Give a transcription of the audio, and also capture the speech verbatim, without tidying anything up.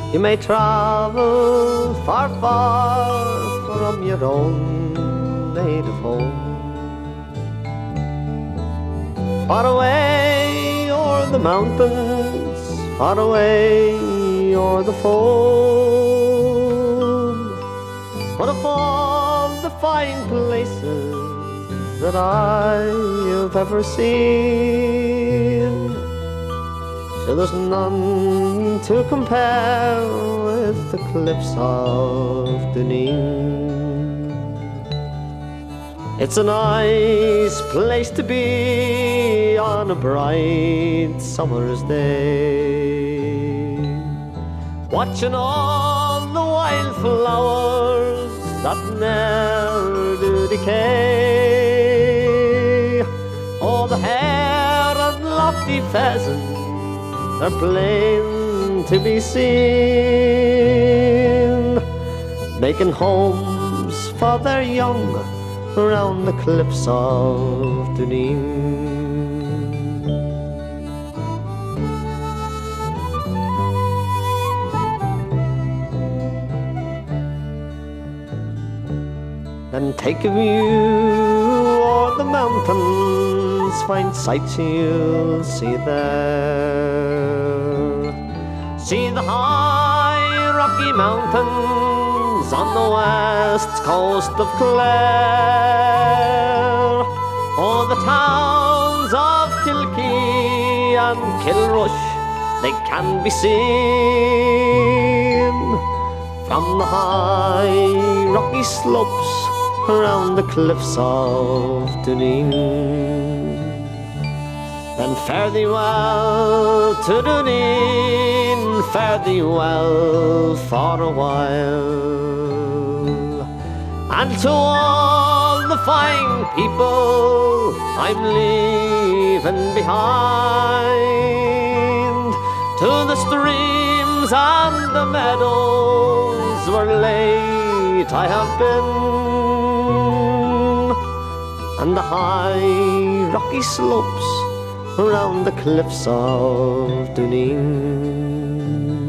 You may travel far, far from your own native home, far away o'er the mountains, far away o'er the foam. But of all the fine places that I've ever seen, sure there's none to compare with the cliffs of Dunedin. It's a nice place to be on a bright summer's day, watching all the wildflowers that ne'er do decay. Oh, the hare and lofty pheasant are plain to be seen, making homes for their young around the cliffs of Dunedin. Then take a view o'er the mountains, find sights you'll see there. See the high Rocky Mountains on the west coast of Clare. Oh, the towns of Kilkee and Kilrush, they can be seen from the high rocky slopes around the cliffs of Dunedin. Then fare thee well to Dunedin, fare thee well for a while, and to all the fine people I'm leaving behind, to the streams and the meadows where late I have been, and the high rocky slopes around the cliffs of Dunedin.